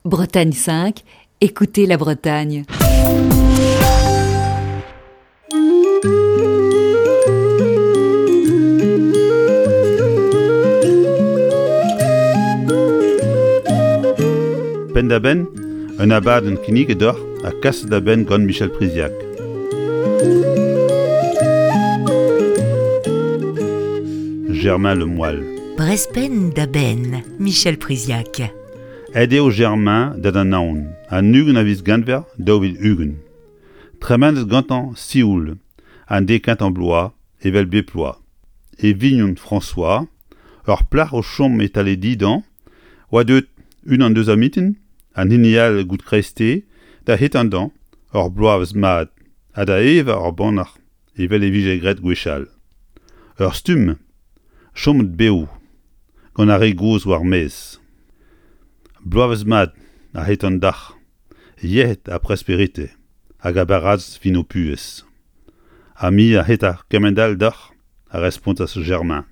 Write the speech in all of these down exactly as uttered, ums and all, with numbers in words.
Bretagne cinq, écoutez la Bretagne. Ben da ben, un abad en kinigedor a kas da ben gant Michel Priziac. Germain le moelle. Brespen da ben, Michel Priziac. Ed eo Germain da da naon, an ugen a viz gantver daouvil ugen. Tremendes gantan sioul, an dekant an bloa, evel beploa. E vignon François, ur plach o chom etale didan, oa deut un an deus amiten, an hinial gout kreste, da hetandan, ur bloavez mad, a da eva ur banach, evel e vije gret gwechal. Ur stum, chomet beou, gant a re goz war mez. Bloavez mad, a hetandach, yehet a presperite, hag a baraz vino puez. A mi a heta kemendal dach, a respontas Germain.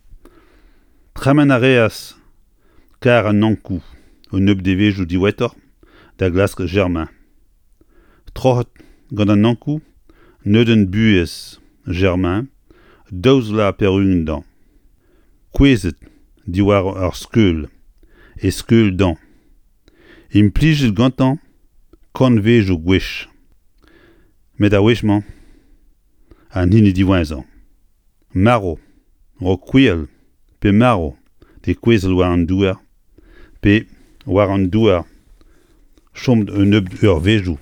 Tremen a reas, kar an nankou, o neub de vejou diwetor, da glask Germain. Trohot gant an nankou, neuden buez, Germain, daouz la per un dan. Kwezet, diwar ur skeul, e skeul dan. Implijit gantan, kon vejou gwech. Met a wechman, an hini diwenzan. Maro, ro kweel, pe maro, de kwezel war an douar, pe war an douar, chomt un neub ur vejou.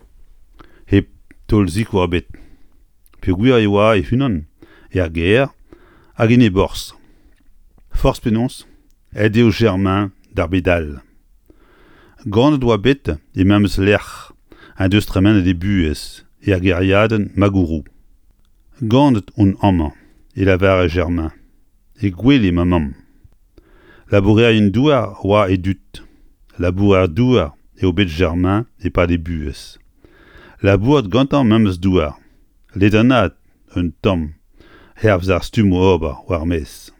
He tol zik war bet. Pe gwir e oa e hunan, e ar ger, hag en e bors. Force penons, ed eo Germain d'ar bedal. Gant doa bet e memes lerch, an deus tremen e buez, e ar geriaden magourou. Gant un amman, e lavar e Germain, e gwele ma mam. Labourer un douar oa e dut. Labourer douar e o bet Germain e pa de buez. Labouret gantan memes douar. Ledanat un tom, hervz ar stum o ober war mes.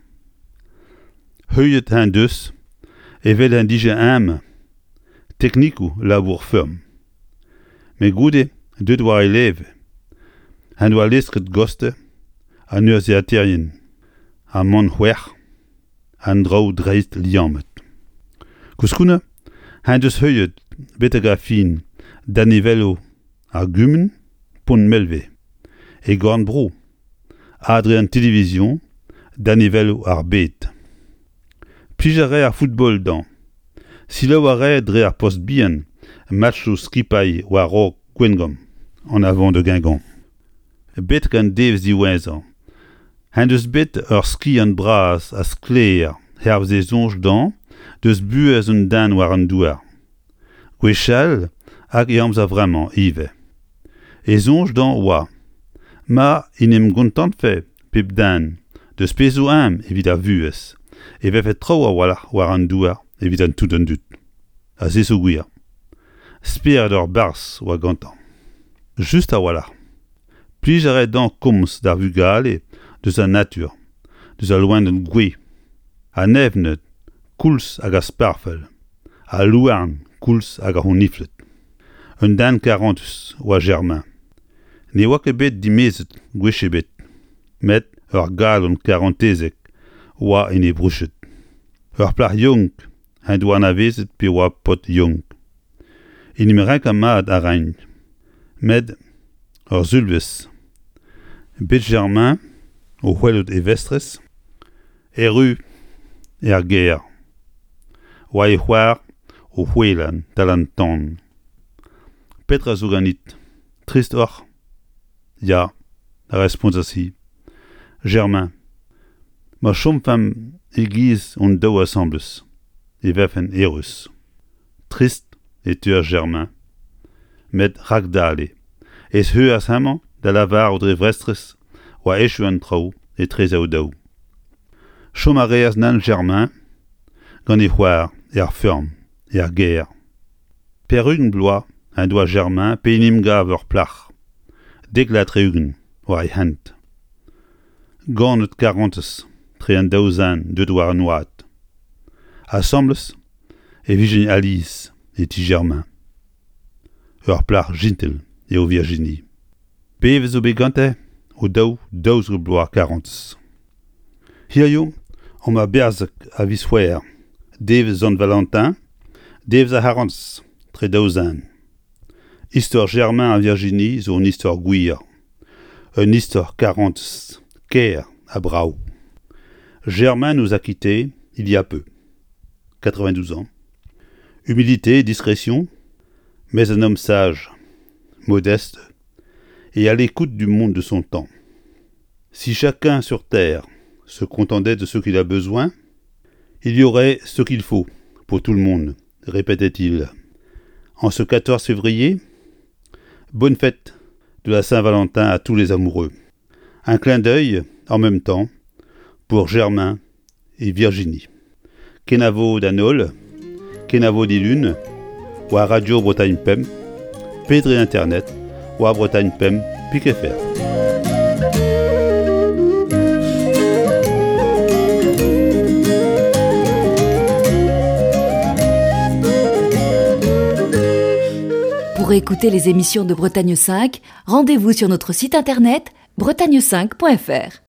Heuillet hein deus, evel hein dije hem, teknikou labour ferm. Me goude, deud war eleve, hein doa leskret goste, an ur zeaterien, an man hwer, an drau dreist liamet. Kouskoune, hein deus heuillet, beteg a fin, dan evelo ar gumen, pon melve, e gorn bro, adre an televizion, dan evelo ar bet. Plijare ar football dan. Sila oare dre ar post bien, match o skipay war ro gwengom, en avant de Guingamp. Bet gant devz diwezan. Hein deus bet ur ski an braz a skler, hervz e zonj dan, deus buez un dan war an douar. Gwechal, hag e amza vraman, ive. E zonj dan oa. Ma inem gontant fe, pep dan, deus pezo am evit ar vuez. E vef et tro a walach war an douar, evit an tout an dut. A zeso gwir. Speer d'ur bars oa gantan. Just a walach. Plijare dan komz d'ar vugale, deus a natur, deus a loen d'un gwe. A nevnet, kouls hag a sparfel. A louarn, kouls hag a honiflet. Un dan karantus oa Germain. Ne oa ket bet dimezet gweche bet. Met ur gal un karantezek, oa en e bruchet. Ur plach yonk, hein doa navezet pe oa pot yonk. Enim renk a mad a rein. Med ur zulvez. Bet Germain, o c'hwellot e vestres, e ru, e ar ger. Oa e c'hoar o c'hwelan tal an tan. Petra zo ganit, trist or. Ya, a responsas hi. Germain, ma chom fam e giz on daou assembles, e vef en erus. Trist e tur Germain, met ragdale, es heu as hemman da lavar o dre vrestres, oa echu an trao e trez ao daou. Chom a reas nan Germain, gant e c'hoar, e ar ferm, e ar ger. Per ugen bloa, un doa Germain pe enim gav ur plach. Deglat re ugen, oa e hent. Gant et karantes, tre an daouzan deud war an oad. Assembles, e vijin Alice, et ti Germain. Ur plar jintel eo Virginie. Pev zo begante o daou daouz bloar karantz. Hiaio, on ma berzak a visfouer, dev zon Valentin, dev a harantz, tre daouzan. Histoire Germain à Virginie zo une histoire gouir. Une histoire karantz, ker à brau. Germain nous a quittés il y a peu, quatre-vingt-douze ans. Humilité, discrétion, mais un homme sage, modeste, et à l'écoute du monde de son temps. Si chacun sur terre se contentait de ce qu'il a besoin, il y aurait ce qu'il faut pour tout le monde, répétait-il. En ce quatorze février, bonne fête de la Saint-Valentin à tous les amoureux. Un clin d'œil, en même temps, pour Germain et Virginie. Kenavo d'Anol, Kenavo d'Ilune, ou à Radio Bretagne P E M, Pédré Internet, ou à Bretagne P E M, Pique F R. Pour écouter les émissions de Bretagne cinq, rendez-vous sur notre site internet bretagne cinq point f r.